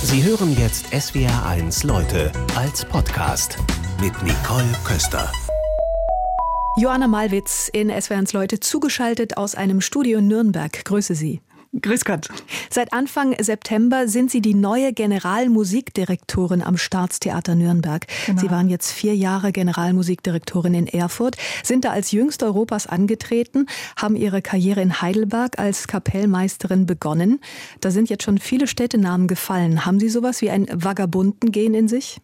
Sie hören jetzt SWR1 Leute als Podcast mit Nicole Köster. Joanna Malwitz in SWR1 Leute, zugeschaltet aus einem Studio in Nürnberg. Grüße Sie. Grüß Gott. Seit Anfang September sind Sie die neue Generalmusikdirektorin am Staatstheater Nürnberg. Genau. Sie waren jetzt 4 Jahre Generalmusikdirektorin in Erfurt, sind da als jüngste Europas angetreten, haben Ihre Karriere in Heidelberg als Kapellmeisterin begonnen. Da sind jetzt schon viele Städtenamen gefallen. Haben Sie sowas wie ein Vagabundengehen in sich?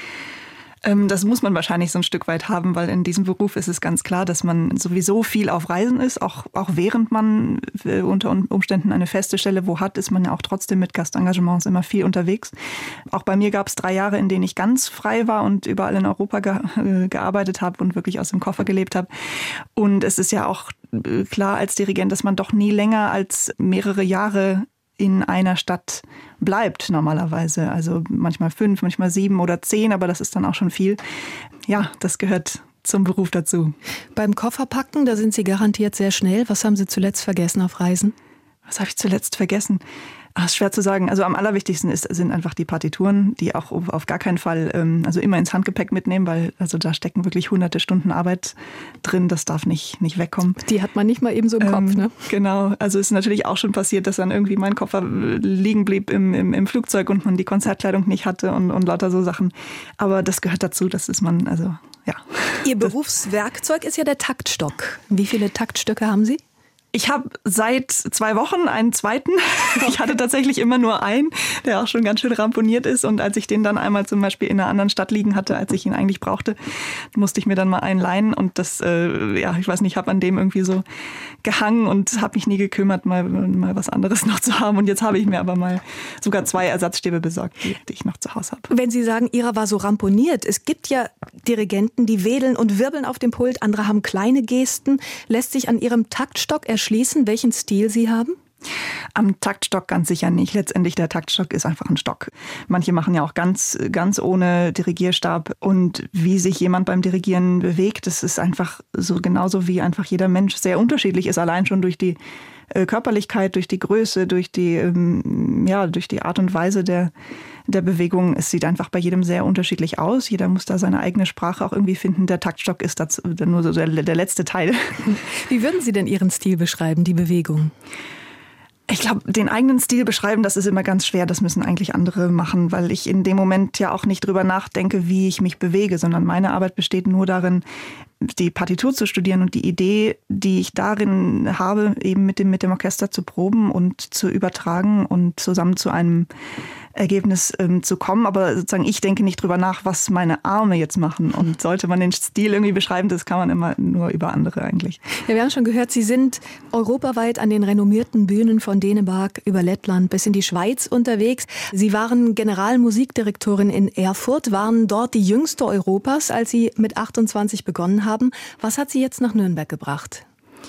Das muss man wahrscheinlich so ein Stück weit haben, weil in diesem Beruf ist es ganz klar, dass man sowieso viel auf Reisen ist. Auch während man unter Umständen eine feste Stelle wo hat, ist man ja auch trotzdem mit Gastengagements immer viel unterwegs. Auch bei mir gab es 3 Jahre, in denen ich ganz frei war und überall in Europa gearbeitet habe und wirklich aus dem Koffer gelebt habe. Und es ist ja auch klar als Dirigent, dass man doch nie länger als mehrere Jahre in einer Stadt bleibt normalerweise. Also manchmal 5, manchmal 7 oder 10, aber das ist dann auch schon viel. Ja, das gehört zum Beruf dazu. Beim Kofferpacken, da sind Sie garantiert sehr schnell. Was haben Sie zuletzt vergessen auf Reisen? Was habe ich zuletzt vergessen? Ist schwer zu sagen. Also am allerwichtigsten sind einfach die Partituren, die auch auf gar keinen Fall also immer ins Handgepäck mitnehmen, weil also da stecken wirklich hunderte Stunden Arbeit drin. Das darf nicht wegkommen. Die hat man nicht mal eben so im Kopf, ne? Genau. Also es ist natürlich auch schon passiert, dass dann irgendwie mein Koffer liegen blieb im Flugzeug und man die Konzertkleidung nicht hatte und lauter so Sachen. Aber das gehört dazu. Das ist man, also ja. Ihr Berufswerkzeug ist ja der Taktstock. Wie viele Taktstöcke haben Sie? Ich habe seit 2 Wochen einen zweiten. Okay. Ich hatte tatsächlich immer nur einen, der auch schon ganz schön ramponiert ist. Und als ich den dann einmal zum Beispiel in einer anderen Stadt liegen hatte, als ich ihn eigentlich brauchte, musste ich mir dann mal einen leihen. Und das, ich weiß nicht, habe an dem irgendwie so gehangen und habe mich nie gekümmert, mal was anderes noch zu haben. Und jetzt habe ich mir aber mal sogar 2 Ersatzstäbe besorgt, die ich noch zu Hause habe. Wenn Sie sagen, Ihrer war so ramponiert, es gibt ja Dirigenten, die wedeln und wirbeln auf dem Pult, andere haben kleine Gesten. Lässt sich an Ihrem Taktstock erschließen, welchen Stil Sie haben? Am Taktstock ganz sicher nicht. Letztendlich der Taktstock ist einfach ein Stock. Manche machen ja auch ganz ohne Dirigierstab. Und wie sich jemand beim Dirigieren bewegt, das ist einfach so genauso wie einfach jeder Mensch sehr unterschiedlich ist. Allein schon durch die Körperlichkeit, durch die Größe, durch die Art und Weise der Bewegung. Es sieht einfach bei jedem sehr unterschiedlich aus. Jeder muss da seine eigene Sprache auch irgendwie finden. Der Taktstock ist dazu nur so der letzte Teil. Wie würden Sie denn Ihren Stil beschreiben, die Bewegung? Ich glaube, den eigenen Stil beschreiben, das ist immer ganz schwer. Das müssen eigentlich andere machen, weil ich in dem Moment ja auch nicht drüber nachdenke, wie ich mich bewege, sondern meine Arbeit besteht nur darin, die Partitur zu studieren und die Idee, die ich darin habe, eben mit dem Orchester zu proben und zu übertragen und zusammen zu einem Ergebnis zu kommen. Aber sozusagen ich denke nicht drüber nach, was meine Arme jetzt machen. Und sollte man den Stil irgendwie beschreiben, das kann man immer nur über andere eigentlich. Ja, wir haben schon gehört, Sie sind europaweit an den renommierten Bühnen von Dänemark über Lettland bis in die Schweiz unterwegs. Sie waren Generalmusikdirektorin in Erfurt, waren dort die jüngste Europas, als Sie mit 28 begonnen haben. Was hat Sie jetzt nach Nürnberg gebracht?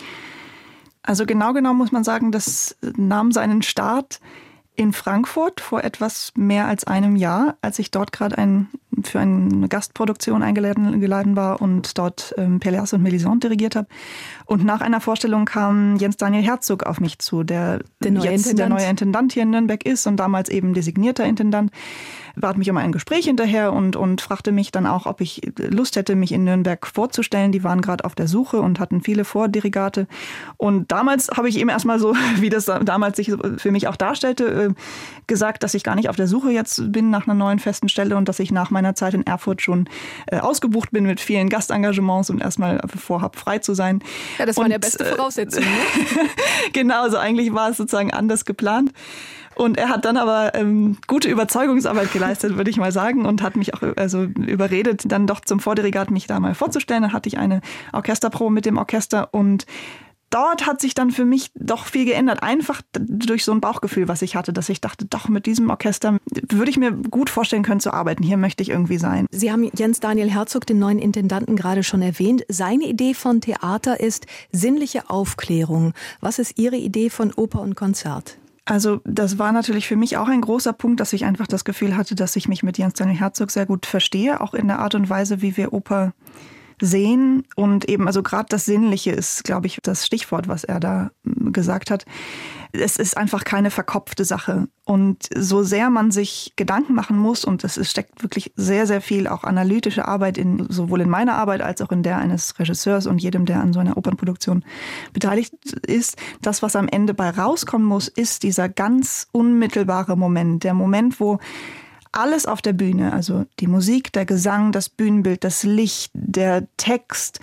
Also genau muss man sagen, das nahm seinen Start in Frankfurt vor etwas mehr als einem Jahr, als ich dort gerade für eine Gastproduktion eingeladen war und dort Pelléas und Mélisande dirigiert habe. Und nach einer Vorstellung kam Jens Daniel Herzog auf mich zu, der jetzt der neue Intendant hier in Nürnberg ist und damals eben designierter Intendant. Bat mich um ein Gespräch hinterher und fragte mich dann auch, ob ich Lust hätte, mich in Nürnberg vorzustellen. Die waren gerade auf der Suche und hatten viele Vordirigate. Und damals habe ich ihm erstmal so, wie das damals sich für mich auch darstellte, gesagt, dass ich gar nicht auf der Suche jetzt bin nach einer neuen festen Stelle und dass ich nach meiner Zeit in Erfurt schon ausgebucht bin mit vielen Gastengagements und erstmal vorhab, frei zu sein. Ja, das waren ja beste Voraussetzungen. Ne? Genau, also eigentlich war es sozusagen anders geplant. Und er hat dann aber gute Überzeugungsarbeit geleistet, würde ich mal sagen, und hat mich auch überredet, dann doch zum Vordirigat mich da mal vorzustellen. Dann hatte ich eine Orchesterprobe mit dem Orchester und dort hat sich dann für mich doch viel geändert. Einfach durch so ein Bauchgefühl, was ich hatte, dass ich dachte, doch mit diesem Orchester würde ich mir gut vorstellen können zu arbeiten. Hier möchte ich irgendwie sein. Sie haben Jens Daniel Herzog, den neuen Intendanten, gerade schon erwähnt. Seine Idee von Theater ist sinnliche Aufklärung. Was ist Ihre Idee von Oper und Konzert? Also das war natürlich für mich auch ein großer Punkt, dass ich einfach das Gefühl hatte, dass ich mich mit Jens Daniel Herzog sehr gut verstehe, auch in der Art und Weise, wie wir Oper sehen und eben, also gerade das Sinnliche ist, glaube ich, das Stichwort, was er da gesagt hat. Es ist einfach keine verkopfte Sache. Und so sehr man sich Gedanken machen muss, und es steckt wirklich sehr, sehr viel auch analytische Arbeit sowohl in meiner Arbeit als auch in der eines Regisseurs und jedem, der an so einer Opernproduktion beteiligt ist, das, was am Ende bei rauskommen muss, ist dieser ganz unmittelbare Moment. Der Moment, wo alles auf der Bühne, also die Musik, der Gesang, das Bühnenbild, das Licht, der Text,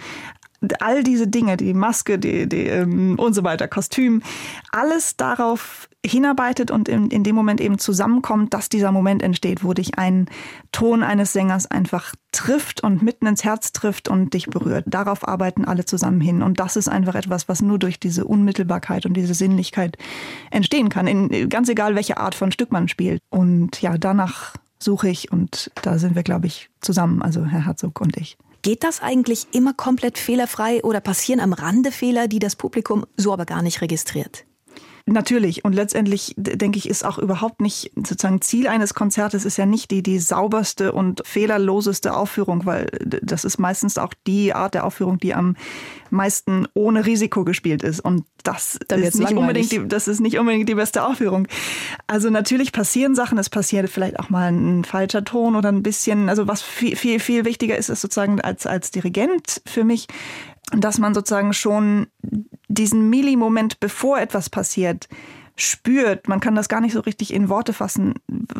all diese Dinge, die Maske, die und so weiter, Kostüm, alles darauf hinarbeitet und in dem Moment eben zusammenkommt, dass dieser Moment entsteht, wo dich ein Ton eines Sängers einfach trifft und mitten ins Herz trifft und dich berührt. Darauf arbeiten alle zusammen hin. Und das ist einfach etwas, was nur durch diese Unmittelbarkeit und diese Sinnlichkeit entstehen kann. Ganz egal, welche Art von Stück man spielt. Und ja, danach suche ich und da sind wir, glaube ich, zusammen, also Herr Herzog und ich. Geht das eigentlich immer komplett fehlerfrei oder passieren am Rande Fehler, die das Publikum so aber gar nicht registriert? Natürlich. Und letztendlich, denke ich, ist auch überhaupt nicht sozusagen Ziel eines Konzertes ist ja nicht die sauberste und fehlerloseste Aufführung, weil das ist meistens auch die Art der Aufführung, die am meisten ohne Risiko gespielt ist. Und das ist nicht unbedingt die beste Aufführung. Also natürlich passieren Sachen, es passiert vielleicht auch mal ein falscher Ton oder ein bisschen, also was viel, viel wichtiger ist sozusagen als Dirigent für mich, dass man sozusagen schon diesen Millimoment, bevor etwas passiert, spürt. Man kann das gar nicht so richtig in Worte fassen,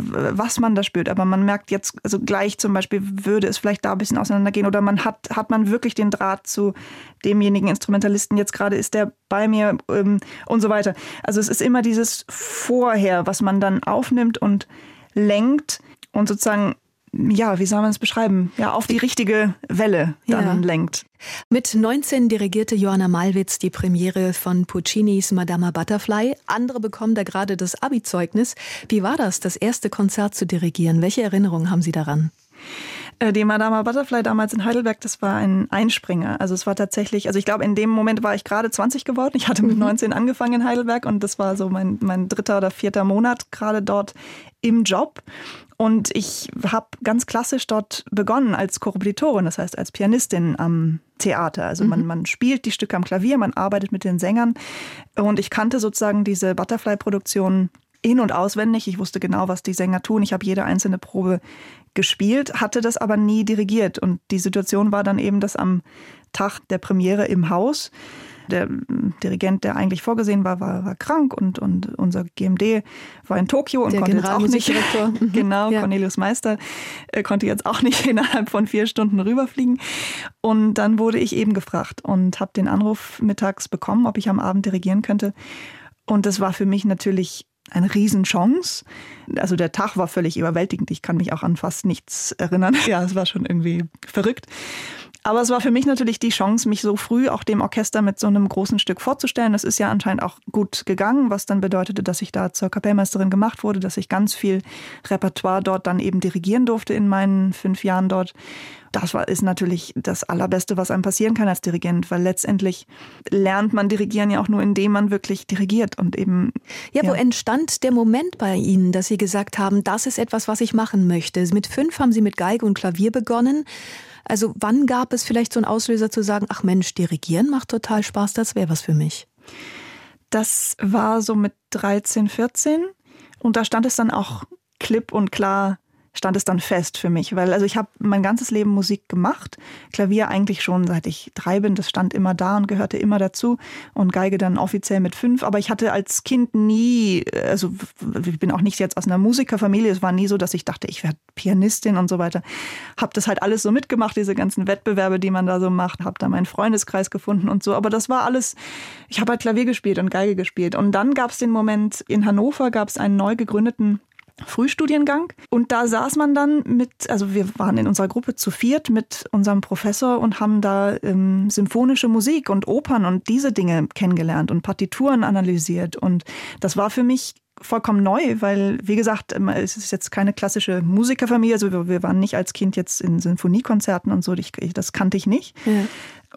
was man da spürt. Aber man merkt jetzt, also gleich zum Beispiel würde es vielleicht da ein bisschen auseinandergehen oder hat man wirklich den Draht zu demjenigen Instrumentalisten. Jetzt gerade ist der bei mir und so weiter. Also es ist immer dieses Vorher, was man dann aufnimmt und lenkt und sozusagen, ja, wie soll man es beschreiben? Ja, auf die richtige Welle dann lenkt. Mit 19 dirigierte Johanna Malwitz die Premiere von Puccinis Madama Butterfly. Andere bekommen da gerade das Abi-Zeugnis. Wie war das erste Konzert zu dirigieren? Welche Erinnerungen haben Sie daran? Die Madama Butterfly damals in Heidelberg, das war ein Einspringer. Also es war tatsächlich, also ich glaube, in dem Moment war ich gerade 20 geworden. Ich hatte mit 19 angefangen in Heidelberg und das war so mein 3. oder 4. Monat gerade dort im Job. Und ich habe ganz klassisch dort begonnen als Korrepetitorin, das heißt als Pianistin am Theater. Also man spielt die Stücke am Klavier, man arbeitet mit den Sängern. Und ich kannte sozusagen diese Butterfly-Produktion in- und auswendig. Ich wusste genau, was die Sänger tun. Ich habe jede einzelne Probe gespielt, hatte das aber nie dirigiert. Und die Situation war dann eben, dass am Tag der Premiere im Haus der Dirigent, der eigentlich vorgesehen war krank und unser GMD war in Tokio und konnte jetzt auch nicht. Genau, ja. Cornelius Meister konnte jetzt auch nicht innerhalb von 4 Stunden rüberfliegen. Und dann wurde ich eben gefragt und habe den Anruf mittags bekommen, ob ich am Abend dirigieren könnte. Und das war für mich natürlich eine Riesenchance. Also der Tag war völlig überwältigend. Ich kann mich auch an fast nichts erinnern. Ja, es war schon irgendwie verrückt. Aber es war für mich natürlich die Chance, mich so früh auch dem Orchester mit so einem großen Stück vorzustellen. Das ist ja anscheinend auch gut gegangen, was dann bedeutete, dass ich da zur Kapellmeisterin gemacht wurde, dass ich ganz viel Repertoire dort dann eben dirigieren durfte in meinen 5 Jahren dort. Das ist natürlich das Allerbeste, was einem passieren kann als Dirigent, weil letztendlich lernt man Dirigieren ja auch nur, indem man wirklich dirigiert und eben. Ja, wo entstand der Moment bei Ihnen, dass Sie gesagt haben, das ist etwas, was ich machen möchte? Mit 5 haben Sie mit Geige und Klavier begonnen. Also wann gab es vielleicht so einen Auslöser zu sagen, ach Mensch, Dirigieren macht total Spaß, das wäre was für mich? Das war so mit 13, 14 und da stand es dann auch klipp und klar, stand es dann fest für mich, weil also ich habe mein ganzes Leben Musik gemacht, Klavier eigentlich schon seit ich 3 bin, das stand immer da und gehörte immer dazu und Geige dann offiziell mit 5, aber ich hatte als Kind nie, also ich bin auch nicht jetzt aus einer Musikerfamilie, es war nie so, dass ich dachte, ich werde Pianistin und so weiter, habe das halt alles so mitgemacht, diese ganzen Wettbewerbe, die man da so macht, habe da meinen Freundeskreis gefunden und so, aber das war alles, ich habe halt Klavier gespielt und Geige gespielt und dann gab es den Moment, in Hannover gab es einen neu gegründeten Frühstudiengang und da saß man dann also wir waren in unserer Gruppe zu 4 mit unserem Professor und haben da symphonische Musik und Opern und diese Dinge kennengelernt und Partituren analysiert und das war für mich vollkommen neu, weil, wie gesagt, es ist jetzt keine klassische Musikerfamilie, also wir waren nicht als Kind jetzt in Sinfoniekonzerten und so, das kannte ich nicht. Ja.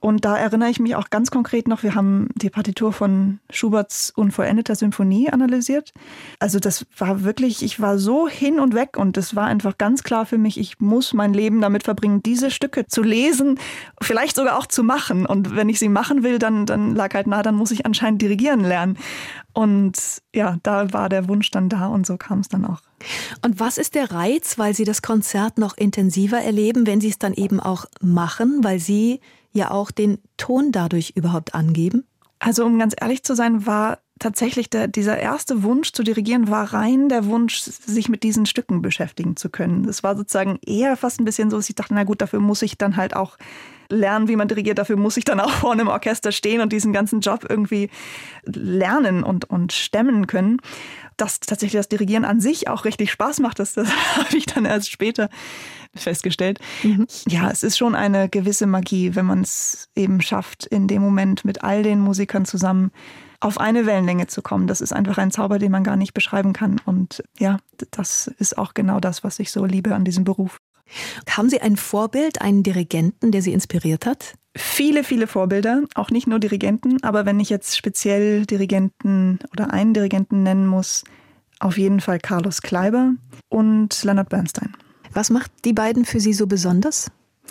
Und da erinnere ich mich auch ganz konkret noch, wir haben die Partitur von Schuberts Unvollendeter Symphonie analysiert. Also das war wirklich, ich war so hin und weg und es war einfach ganz klar für mich, ich muss mein Leben damit verbringen, diese Stücke zu lesen, vielleicht sogar auch zu machen. Und wenn ich sie machen will, dann lag halt nahe, dann muss ich anscheinend dirigieren lernen. Und ja, da war der Wunsch dann da und so kam es dann auch. Und was ist der Reiz, weil Sie das Konzert noch intensiver erleben, wenn Sie es dann eben auch machen, weil Sie ja auch den Ton dadurch überhaupt angeben? Also um ganz ehrlich zu sein, war tatsächlich dieser erste Wunsch zu dirigieren, war rein der Wunsch, sich mit diesen Stücken beschäftigen zu können. Das war sozusagen eher fast ein bisschen so, dass ich dachte, na gut, dafür muss ich dann halt auch lernen, wie man dirigiert, dafür muss ich dann auch vor einem Orchester stehen und diesen ganzen Job irgendwie lernen und stemmen können. Dass tatsächlich das Dirigieren an sich auch richtig Spaß macht, das habe ich dann erst später festgestellt. Ja, es ist schon eine gewisse Magie, wenn man es eben schafft, in dem Moment mit all den Musikern zusammen auf eine Wellenlänge zu kommen. Das ist einfach ein Zauber, den man gar nicht beschreiben kann. Und ja, das ist auch genau das, was ich so liebe an diesem Beruf. Haben Sie ein Vorbild, einen Dirigenten, der Sie inspiriert hat? Viele, viele Vorbilder, auch nicht nur Dirigenten, aber wenn ich jetzt speziell Dirigenten oder einen Dirigenten nennen muss, auf jeden Fall Carlos Kleiber und Leonard Bernstein. Was macht die beiden für Sie so besonders?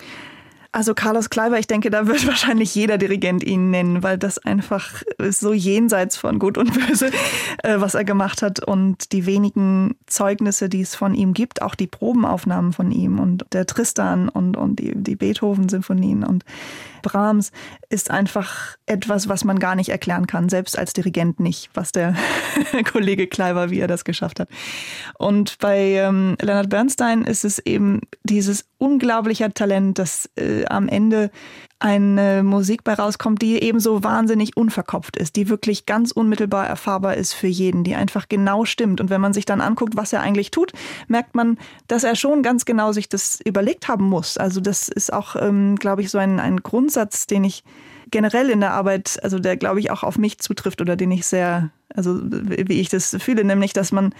Also Carlos Kleiber, ich denke, da wird wahrscheinlich jeder Dirigent ihn nennen, weil das einfach ist so jenseits von Gut und Böse, was er gemacht hat. Und die wenigen Zeugnisse, die es von ihm gibt, auch die Probenaufnahmen von ihm und der Tristan und die Beethoven-Symphonien und Brahms, ist einfach etwas, was man gar nicht erklären kann, selbst als Dirigent nicht, was der Kollege Kleiber, wie er das geschafft hat. Und bei Leonard Bernstein ist es eben dieses unglaubliche Talent, dass am Ende eine Musik bei rauskommt, die eben so wahnsinnig unverkopft ist, die wirklich ganz unmittelbar erfahrbar ist für jeden, die einfach genau stimmt. Und wenn man sich dann anguckt, was er eigentlich tut, merkt man, dass er schon ganz genau sich das überlegt haben muss. Also das ist auch, glaube ich, so ein Grundsatz, den ich generell in der Arbeit, also der, glaube ich, auch auf mich zutrifft oder den ich sehr, also wie ich das fühle, nämlich, dass man,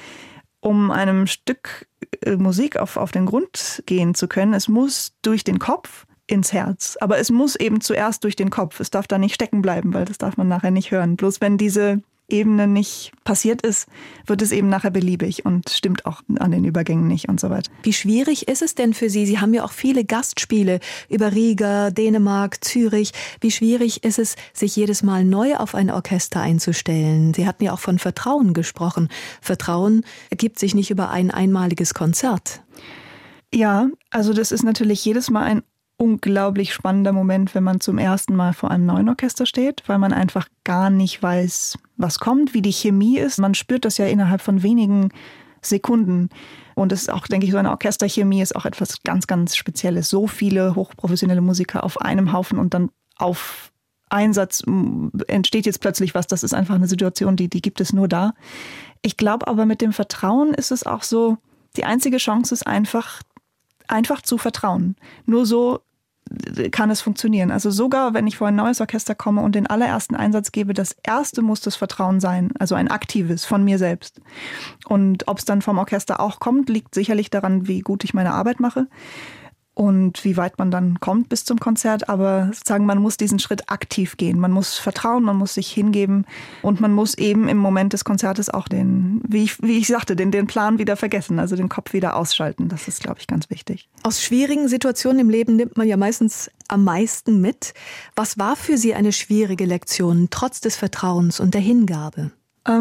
um einem Stück Musik auf den Grund gehen zu können, es muss durch den Kopf ins Herz. Aber es muss eben zuerst durch den Kopf. Es darf da nicht stecken bleiben, weil das darf man nachher nicht hören. Bloß wenn diese Ebene nicht passiert ist, wird es eben nachher beliebig und stimmt auch an den Übergängen nicht und so weiter. Wie schwierig ist es denn für Sie? Sie haben ja auch viele Gastspiele über Riga, Dänemark, Zürich. Wie schwierig ist es, sich jedes Mal neu auf ein Orchester einzustellen? Sie hatten ja auch von Vertrauen gesprochen. Vertrauen ergibt sich nicht über ein einmaliges Konzert. Ja, also das ist natürlich jedes Mal ein unglaublich spannender Moment, wenn man zum ersten Mal vor einem neuen Orchester steht, weil man einfach gar nicht weiß, was kommt, wie die Chemie ist. Man spürt das ja innerhalb von wenigen Sekunden. Und es ist auch, denke ich, so eine Orchesterchemie ist auch etwas ganz, ganz Spezielles. So viele hochprofessionelle Musiker auf einem Haufen und dann auf Einsatz entsteht jetzt plötzlich was. Das ist einfach eine Situation, die gibt es nur da. Ich glaube aber, mit dem Vertrauen ist es auch so, die einzige Chance ist einfach zu vertrauen. Nur so kann es funktionieren. Also sogar, wenn ich vor ein neues Orchester komme und den allerersten Einsatz gebe, das erste muss das Vertrauen sein, also ein aktives von mir selbst. Und ob es dann vom Orchester auch kommt, liegt sicherlich daran, wie gut ich meine Arbeit mache und wie weit man dann kommt bis zum Konzert. Aber sozusagen, man muss diesen Schritt aktiv gehen. Man muss vertrauen, man muss sich hingeben und man muss eben im Moment des Konzertes auch wie ich sagte, den Plan wieder vergessen, also den Kopf wieder ausschalten. Das ist, glaube ich, ganz wichtig. Aus schwierigen Situationen im Leben nimmt man ja meistens am meisten mit. Was war für Sie eine schwierige Lektion, trotz des Vertrauens und der Hingabe?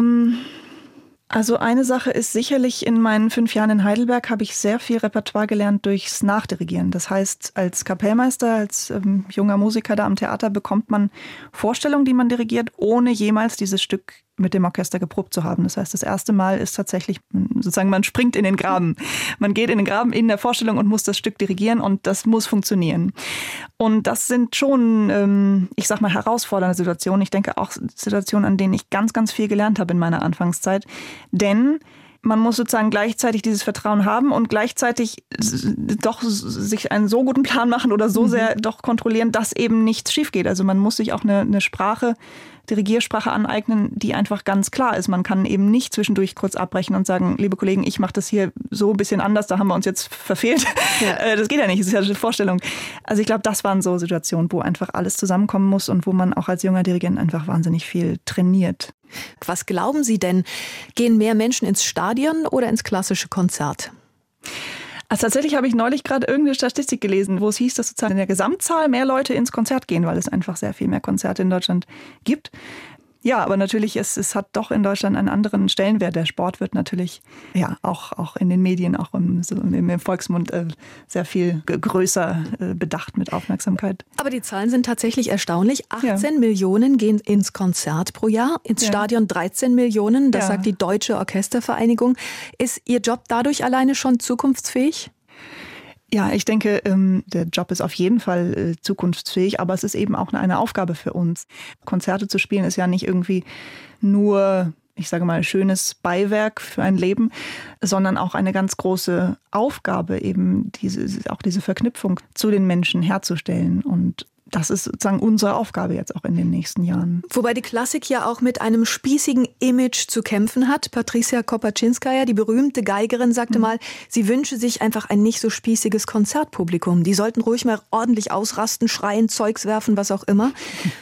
Also eine Sache ist sicherlich, in meinen 5 Jahren in Heidelberg habe ich sehr viel Repertoire gelernt durchs Nachdirigieren. Das heißt, als Kapellmeister, als junger Musiker da am Theater bekommt man Vorstellungen, die man dirigiert, ohne jemals dieses Stück mit dem Orchester geprobt zu haben. Das heißt, das erste Mal ist tatsächlich sozusagen, man springt in den Graben. Man geht in den Graben in der Vorstellung und muss das Stück dirigieren und das muss funktionieren. Und das sind schon, ich sag mal, herausfordernde Situationen. Ich denke auch Situationen, an denen ich ganz, ganz viel gelernt habe in meiner Anfangszeit. Denn man muss sozusagen gleichzeitig dieses Vertrauen haben und gleichzeitig doch sich einen so guten Plan machen oder so sehr doch kontrollieren, dass eben nichts schief geht. Also man muss sich auch eine Sprache Dirigiersprache aneignen, die einfach ganz klar ist. Man kann eben nicht zwischendurch kurz abbrechen und sagen, liebe Kollegen, ich mache das hier so ein bisschen anders, da haben wir uns jetzt verfehlt. Ja. Das geht ja nicht, das ist ja eine Vorstellung. Also ich glaube, das waren so Situationen, wo einfach alles zusammenkommen muss und wo man auch als junger Dirigent einfach wahnsinnig viel trainiert. Was glauben Sie denn? Gehen mehr Menschen ins Stadion oder ins klassische Konzert? Also tatsächlich habe ich neulich gerade irgendeine Statistik gelesen, wo es hieß, dass sozusagen in der Gesamtzahl mehr Leute ins Konzert gehen, weil es einfach sehr viel mehr Konzerte in Deutschland gibt. Ja, aber natürlich, es hat doch in Deutschland einen anderen Stellenwert. Der Sport wird natürlich auch in den Medien, auch im Volksmund sehr viel größer bedacht mit Aufmerksamkeit. Aber die Zahlen sind tatsächlich erstaunlich. 18 Millionen gehen ins Konzert pro Jahr, ins Stadion 13 Millionen, das sagt die Deutsche Orchestervereinigung. Ist Ihr Job dadurch alleine schon zukunftsfähig? Ja, ich denke, der Job ist auf jeden Fall zukunftsfähig, aber es ist eben auch eine Aufgabe für uns. Konzerte zu spielen ist ja nicht irgendwie nur, ich sage mal, schönes Beiwerk für ein Leben, sondern auch eine ganz große Aufgabe, eben diese Verknüpfung zu den Menschen herzustellen. Und das ist sozusagen unsere Aufgabe jetzt auch in den nächsten Jahren. Wobei die Klassik ja auch mit einem spießigen Image zu kämpfen hat. Patricia Kopaczynskaja, die berühmte Geigerin, sagte mal, sie wünsche sich einfach ein nicht so spießiges Konzertpublikum. Die sollten ruhig mal ordentlich ausrasten, schreien, Zeugs werfen, was auch immer.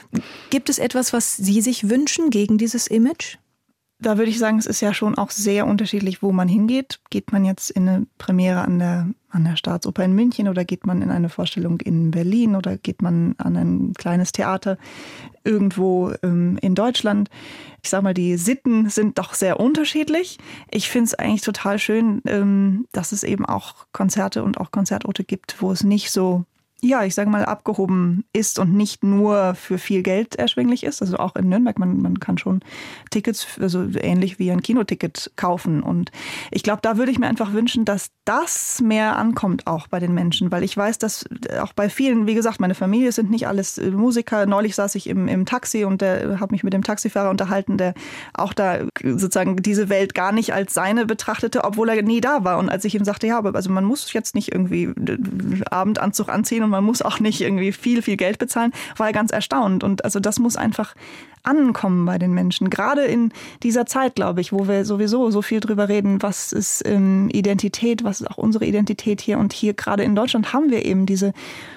Gibt es etwas, was Sie sich wünschen gegen dieses Image? Da würde ich sagen, es ist ja schon auch sehr unterschiedlich, wo man hingeht. Geht man jetzt in eine Premiere an der Staatsoper in München oder geht man in eine Vorstellung in Berlin oder geht man an ein kleines Theater irgendwo in Deutschland? Ich sage mal, die Sitten sind doch sehr unterschiedlich. Ich finde es eigentlich total schön, dass es eben auch Konzerte und auch Konzertorte gibt, wo es nicht so, ich sage mal, abgehoben ist und nicht nur für viel Geld erschwinglich ist. Also auch in Nürnberg, man kann schon Tickets, also ähnlich wie ein Kinoticket kaufen. Und ich glaube, da würde ich mir einfach wünschen, dass das mehr ankommt auch bei den Menschen. Weil ich weiß, dass auch bei vielen, wie gesagt, meine Familie sind nicht alles Musiker. Neulich saß ich im Taxi und habe mich mit dem Taxifahrer unterhalten, der auch da sozusagen diese Welt gar nicht als seine betrachtete, obwohl er nie da war. Und als ich ihm sagte, aber also man muss jetzt nicht irgendwie Abendanzug anziehen und man muss auch nicht irgendwie viel Geld bezahlen, war er ganz erstaunt. Und also das muss einfach ankommen bei den Menschen. Gerade in dieser Zeit, glaube ich, wo wir sowieso so viel drüber reden, was ist Identität, was ist auch unsere Identität hier. Und hier gerade in Deutschland haben wir eben diese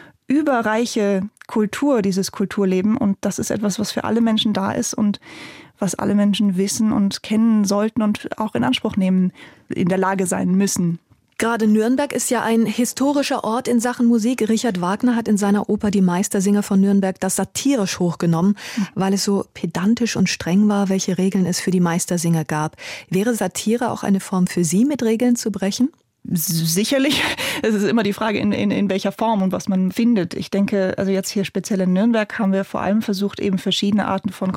überreiche Kultur, dieses Kulturleben. Und das ist etwas, was für alle Menschen da ist und was alle Menschen wissen und kennen sollten und auch in Anspruch nehmen, in der Lage sein müssen. Gerade Nürnberg ist ja ein historischer Ort in Sachen Musik. Richard Wagner hat in seiner Oper Die Meistersinger von Nürnberg das satirisch hochgenommen, weil es so pedantisch und streng war, welche Regeln es für die Meistersinger gab. Wäre Satire auch eine Form für Sie, mit Regeln zu brechen? Sicherlich. Es ist immer die Frage, in welcher Form und was man findet. Ich denke, also jetzt hier speziell in Nürnberg haben wir vor allem versucht, eben verschiedene Arten von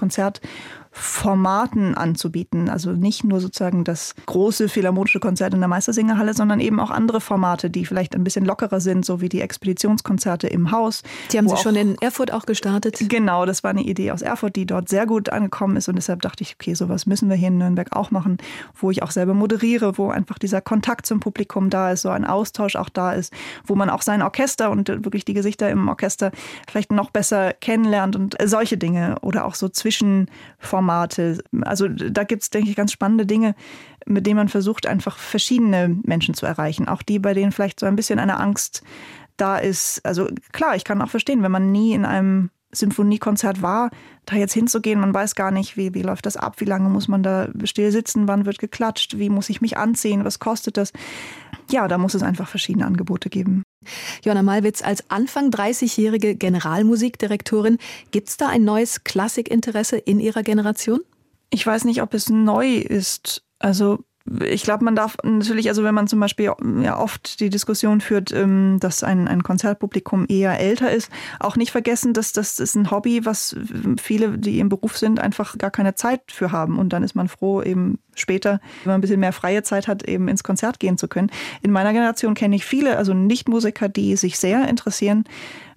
Konzertformaten anzubieten. Also nicht nur sozusagen das große philharmonische Konzert in der Meistersingerhalle, sondern eben auch andere Formate, die vielleicht ein bisschen lockerer sind, so wie die Expeditionskonzerte im Haus. Die haben Sie schon in Erfurt auch gestartet? Genau, das war eine Idee aus Erfurt, die dort sehr gut angekommen ist. Und deshalb dachte ich, okay, sowas müssen wir hier in Nürnberg auch machen, wo ich auch selber moderiere, wo einfach dieser Kontakt zum Publikum da ist, so ein Austausch auch da ist, wo man auch sein Orchester und wirklich die Gesichter im Orchester vielleicht noch besser kennenlernt und solche Dinge oder auch so Zwischenformate. Also da gibt es, denke ich, ganz spannende Dinge, mit denen man versucht, einfach verschiedene Menschen zu erreichen. Auch die, bei denen vielleicht so ein bisschen eine Angst da ist. Also klar, ich kann auch verstehen, wenn man nie in einem Symphoniekonzert war, da jetzt hinzugehen, man weiß gar nicht, wie läuft das ab, wie lange muss man da still sitzen, wann wird geklatscht, wie muss ich mich anziehen, was kostet das? Ja, da muss es einfach verschiedene Angebote geben. Joanna Malwitz, als Anfang 30-jährige Generalmusikdirektorin, gibt es da ein neues Klassikinteresse in Ihrer Generation? Ich weiß nicht, ob es neu ist. Also ich glaube, man darf natürlich, also wenn man zum Beispiel ja oft die Diskussion führt, dass ein Konzertpublikum eher älter ist, auch nicht vergessen, dass das ist ein Hobby, was viele, die im Beruf sind, einfach gar keine Zeit für haben. Und dann ist man froh, eben später, wenn man ein bisschen mehr freie Zeit hat, eben ins Konzert gehen zu können. In meiner Generation kenne ich viele, also Nichtmusiker, die sich sehr interessieren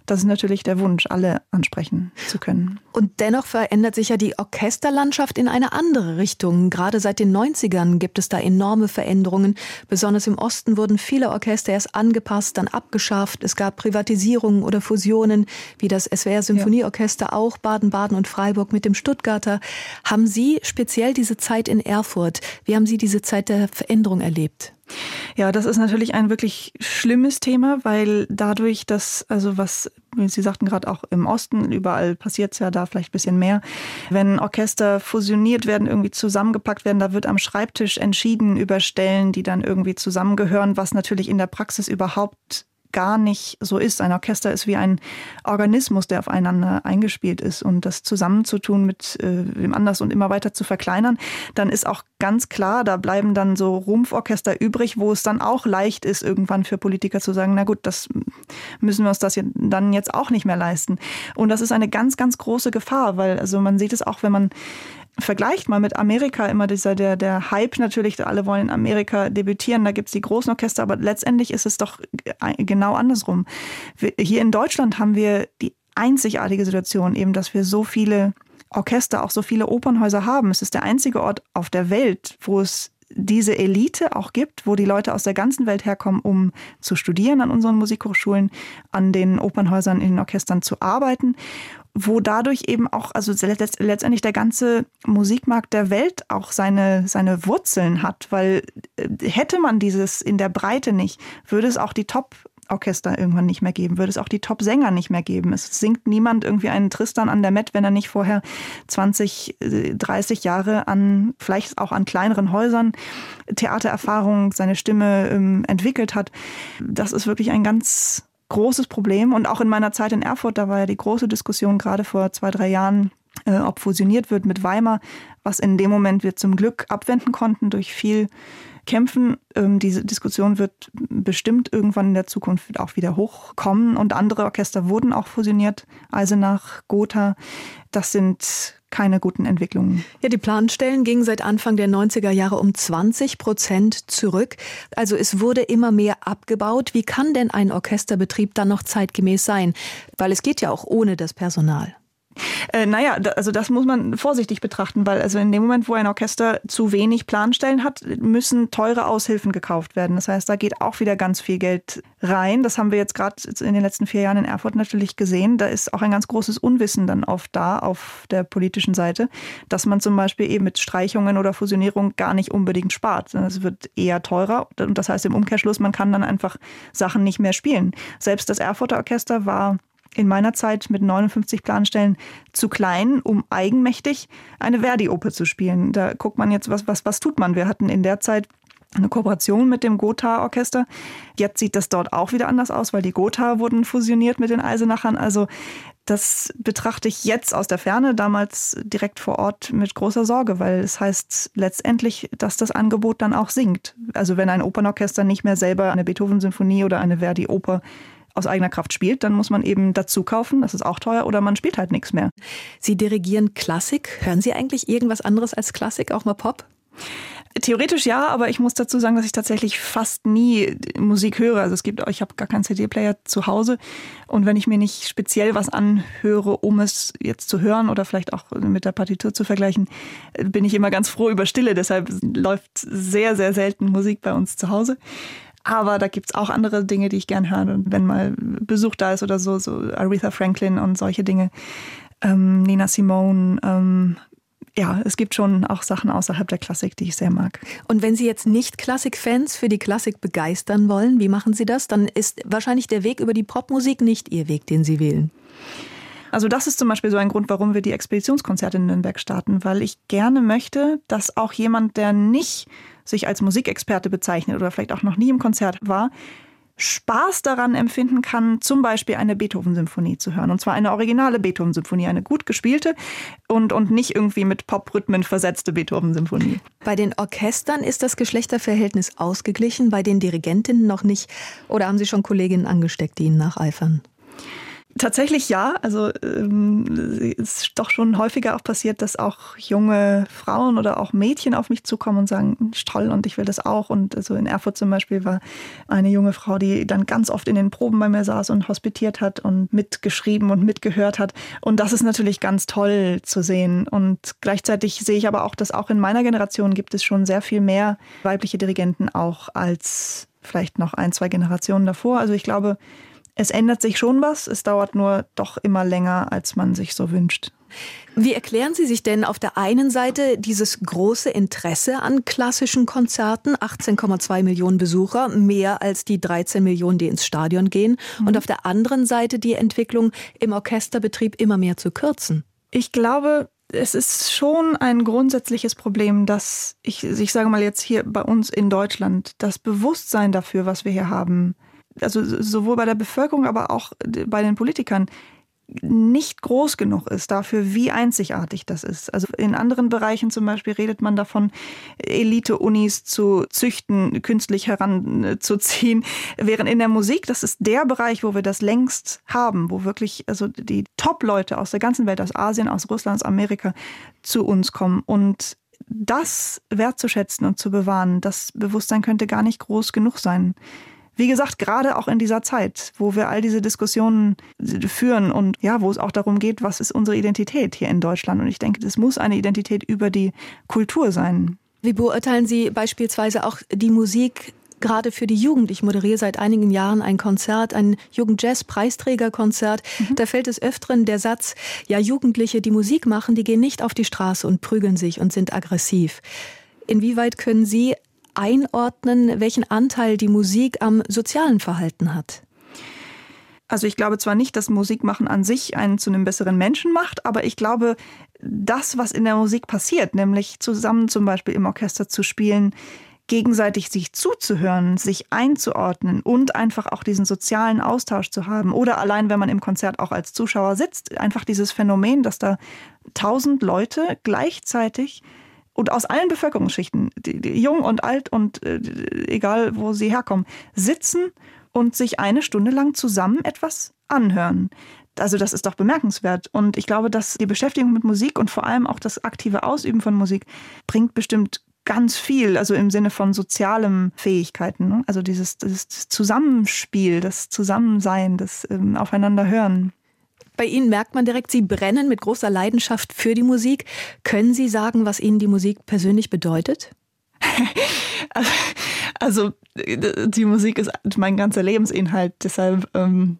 das ist natürlich der Wunsch, alle ansprechen zu können. Und dennoch verändert sich ja die Orchesterlandschaft in eine andere Richtung. Gerade seit den 90ern gibt es da enorme Veränderungen. Besonders im Osten wurden viele Orchester erst angepasst, dann abgeschafft. Es gab Privatisierungen oder Fusionen, wie das SWR-Symphonieorchester auch, Baden-Baden und Freiburg mit dem Stuttgarter. Haben Sie speziell diese Zeit in Erfurt, wie haben Sie diese Zeit der Veränderung erlebt? Ja, das ist natürlich ein wirklich schlimmes Thema, weil dadurch, dass, also was Sie sagten gerade auch im Osten, überall passiert es ja da vielleicht ein bisschen mehr, wenn Orchester fusioniert werden, irgendwie zusammengepackt werden, da wird am Schreibtisch entschieden über Stellen, die dann irgendwie zusammengehören, was natürlich in der Praxis überhaupt gar nicht so ist. Ein Orchester ist wie ein Organismus, der aufeinander eingespielt ist, und das zusammenzutun mit dem anders und immer weiter zu verkleinern, dann ist auch ganz klar, da bleiben dann so Rumpforchester übrig, wo es dann auch leicht ist, irgendwann für Politiker zu sagen, na gut, das müssen wir uns das dann jetzt auch nicht mehr leisten. Und das ist eine ganz, ganz große Gefahr, weil also man sieht es auch, wenn man vergleicht mal mit Amerika, immer der Hype natürlich, alle wollen in Amerika debütieren, da gibt es die großen Orchester, aber letztendlich ist es doch genau andersrum. Hier in Deutschland haben wir die einzigartige Situation eben, dass wir so viele Orchester, auch so viele Opernhäuser haben. Es ist der einzige Ort auf der Welt, wo es diese Elite auch gibt, wo die Leute aus der ganzen Welt herkommen, um zu studieren an unseren Musikhochschulen, an den Opernhäusern, in den Orchestern zu arbeiten, wo dadurch eben auch, also letztendlich der ganze Musikmarkt der Welt auch seine Wurzeln hat, weil hätte man dieses in der Breite nicht, würde es auch die Top-Orchester irgendwann nicht mehr geben, würde es auch die Top-Sänger nicht mehr geben. Es singt niemand irgendwie einen Tristan an der Met, wenn er nicht vorher 20, 30 Jahre vielleicht auch an kleineren Häusern Theatererfahrung, seine Stimme entwickelt hat. Das ist wirklich ein ganz großes Problem. Und auch in meiner Zeit in Erfurt, da war ja die große Diskussion gerade vor 2-3 Jahren, ob fusioniert wird mit Weimar, was in dem Moment wir zum Glück abwenden konnten durch viel Kämpfen. Diese Diskussion wird bestimmt irgendwann in der Zukunft auch wieder hochkommen. Und andere Orchester wurden auch fusioniert. Eisenach, Gotha. Das sind keine guten Entwicklungen. Ja, die Planstellen gingen seit Anfang der 90er Jahre um 20% zurück. Also es wurde immer mehr abgebaut. Wie kann denn ein Orchesterbetrieb dann noch zeitgemäß sein? Weil es geht ja auch ohne das Personal. Also das muss man vorsichtig betrachten, weil also in dem Moment, wo ein Orchester zu wenig Planstellen hat, müssen teure Aushilfen gekauft werden. Das heißt, da geht auch wieder ganz viel Geld rein. Das haben wir jetzt gerade in den letzten 4 Jahren in Erfurt natürlich gesehen. Da ist auch ein ganz großes Unwissen dann oft da auf der politischen Seite, dass man zum Beispiel eben mit Streichungen oder Fusionierung gar nicht unbedingt spart. Es wird eher teurer und das heißt im Umkehrschluss, man kann dann einfach Sachen nicht mehr spielen. Selbst das Erfurter Orchester war in meiner Zeit mit 59 Planstellen zu klein, um eigenmächtig eine Verdi-Oper zu spielen. Da guckt man jetzt, was tut man? Wir hatten in der Zeit eine Kooperation mit dem Gotha-Orchester. Jetzt sieht das dort auch wieder anders aus, weil die Gotha wurden fusioniert mit den Eisenachern. Also das betrachte ich jetzt aus der Ferne, damals direkt vor Ort mit großer Sorge, weil es heißt letztendlich, dass das Angebot dann auch sinkt. Also wenn ein Opernorchester nicht mehr selber eine Beethoven-Symphonie oder eine Verdi-Oper aus eigener Kraft spielt, dann muss man eben dazu kaufen, das ist auch teuer, oder man spielt halt nichts mehr. Sie dirigieren Klassik. Hören Sie eigentlich irgendwas anderes als Klassik, auch mal Pop? Theoretisch ja, aber ich muss dazu sagen, dass ich tatsächlich fast nie Musik höre. Also ich habe gar keinen CD-Player zu Hause, und wenn ich mir nicht speziell was anhöre, um es jetzt zu hören oder vielleicht auch mit der Partitur zu vergleichen, bin ich immer ganz froh über Stille. Deshalb läuft sehr, sehr selten Musik bei uns zu Hause. Aber da gibt's auch andere Dinge, die ich gern höre. Und wenn mal Besuch da ist oder so Aretha Franklin und solche Dinge, Nina Simone, ja, es gibt schon auch Sachen außerhalb der Klassik, die ich sehr mag. Und wenn Sie jetzt nicht Klassikfans für die Klassik begeistern wollen, wie machen Sie das? Dann ist wahrscheinlich der Weg über die Popmusik nicht Ihr Weg, den Sie wählen. Also das ist zum Beispiel so ein Grund, warum wir die Expeditionskonzerte in Nürnberg starten, weil ich gerne möchte, dass auch jemand, der nicht sich als Musikexperte bezeichnet oder vielleicht auch noch nie im Konzert war, Spaß daran empfinden kann, zum Beispiel eine Beethoven-Symphonie zu hören. Und zwar eine originale Beethoven-Symphonie, eine gut gespielte und nicht irgendwie mit Pop-Rhythmen versetzte Beethoven-Symphonie. Bei den Orchestern ist das Geschlechterverhältnis ausgeglichen, bei den Dirigentinnen noch nicht. Oder haben Sie schon Kolleginnen angesteckt, die Ihnen nacheifern? Tatsächlich ja. Also es ist doch schon häufiger auch passiert, dass auch junge Frauen oder auch Mädchen auf mich zukommen und sagen, toll und ich will das auch. Und also in Erfurt zum Beispiel war eine junge Frau, die dann ganz oft in den Proben bei mir saß und hospitiert hat und mitgeschrieben und mitgehört hat. Und das ist natürlich ganz toll zu sehen. Und gleichzeitig sehe ich aber auch, dass auch in meiner Generation gibt es schon sehr viel mehr weibliche Dirigenten auch als vielleicht noch 1, 2 Generationen davor. Also ich glaube, es ändert sich schon was, es dauert nur doch immer länger, als man sich so wünscht. Wie erklären Sie sich denn auf der einen Seite dieses große Interesse an klassischen Konzerten, 18,2 Millionen Besucher, mehr als die 13 Millionen, die ins Stadion gehen, und auf der anderen Seite die Entwicklung, im Orchesterbetrieb immer mehr zu kürzen? Ich glaube, es ist schon ein grundsätzliches Problem, dass ich sage mal jetzt hier bei uns in Deutschland, das Bewusstsein dafür, was wir hier haben, also sowohl bei der Bevölkerung, aber auch bei den Politikern, nicht groß genug ist dafür, wie einzigartig das ist. Also in anderen Bereichen zum Beispiel redet man davon, Elite-Unis zu züchten, künstlich heranzuziehen, während in der Musik, das ist der Bereich, wo wir das längst haben, wo wirklich also die Top-Leute aus der ganzen Welt, aus Asien, aus Russland, aus Amerika zu uns kommen. Und das wertzuschätzen und zu bewahren, das Bewusstsein könnte gar nicht groß genug sein. Wie gesagt, gerade auch in dieser Zeit, wo wir all diese Diskussionen führen und ja, wo es auch darum geht, was ist unsere Identität hier in Deutschland. Und ich denke, es muss eine Identität über die Kultur sein. Wie beurteilen Sie beispielsweise auch die Musik gerade für die Jugend? Ich moderiere seit einigen Jahren ein Konzert, ein Jugend-Jazz-Preisträgerkonzert. Da fällt des Öfteren der Satz, ja, Jugendliche, die Musik machen, die gehen nicht auf die Straße und prügeln sich und sind aggressiv. Inwieweit können Sie einordnen, welchen Anteil die Musik am sozialen Verhalten hat? Also ich glaube zwar nicht, dass Musikmachen an sich einen zu einem besseren Menschen macht, aber ich glaube, das, was in der Musik passiert, nämlich zusammen zum Beispiel im Orchester zu spielen, gegenseitig sich zuzuhören, sich einzuordnen und einfach auch diesen sozialen Austausch zu haben oder allein, wenn man im Konzert auch als Zuschauer sitzt, einfach dieses Phänomen, dass da 1000 Leute gleichzeitig und aus allen Bevölkerungsschichten, die jung und alt und egal, wo sie herkommen, sitzen und sich eine Stunde lang zusammen etwas anhören. Also das ist doch bemerkenswert. Und ich glaube, dass die Beschäftigung mit Musik und vor allem auch das aktive Ausüben von Musik bringt bestimmt ganz viel, also im Sinne von sozialen Fähigkeiten. Ne? Also dieses Zusammenspiel, das Zusammensein, das Aufeinanderhören. Bei Ihnen merkt man direkt, Sie brennen mit großer Leidenschaft für die Musik. Können Sie sagen, was Ihnen die Musik persönlich bedeutet? Also die Musik ist mein ganzer Lebensinhalt. Deshalb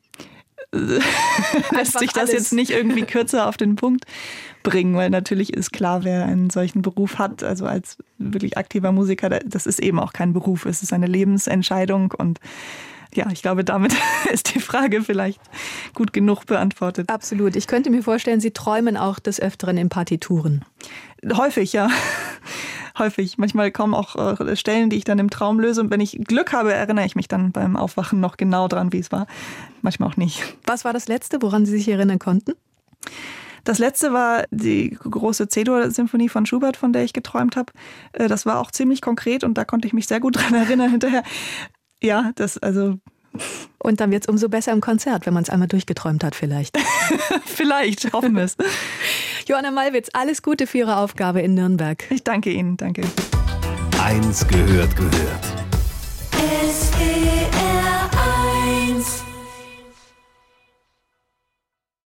lässt sich das jetzt nicht irgendwie kürzer auf den Punkt bringen, weil natürlich ist klar, wer einen solchen Beruf hat, also als wirklich aktiver Musiker, das ist eben auch kein Beruf, es ist eine Lebensentscheidung und ja, ich glaube, damit ist die Frage vielleicht gut genug beantwortet. Absolut. Ich könnte mir vorstellen, Sie träumen auch des Öfteren in Partituren. Häufig, ja. Häufig. Manchmal kommen auch Stellen, die ich dann im Traum löse. Und wenn ich Glück habe, erinnere ich mich dann beim Aufwachen noch genau dran, wie es war. Manchmal auch nicht. Was war das Letzte, woran Sie sich erinnern konnten? Das Letzte war die große C-Dur-Symphonie von Schubert, von der ich geträumt habe. Das war auch ziemlich konkret und da konnte ich mich sehr gut dran erinnern hinterher. Ja, das also. Und dann wird es umso besser im Konzert, wenn man es einmal durchgeträumt hat vielleicht. Vielleicht, hoffen wir es. Joanna Malwitz, alles Gute für Ihre Aufgabe in Nürnberg. Ich danke Ihnen, danke. 1 gehört. SWR